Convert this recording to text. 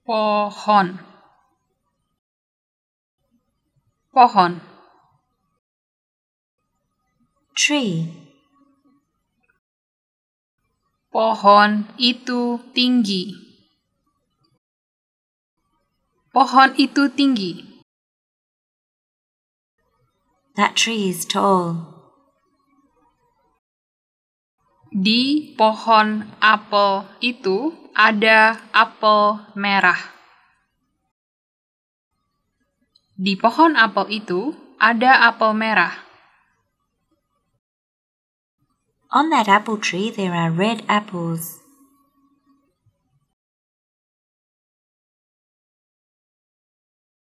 Pohon. Pohon. Tree. Pohon itu tinggi. Pohon itu tinggi. That tree is tall. Di pohon apel itu ada apel merah. Di pohon apel itu ada apel merah. On that apple tree there are red apples.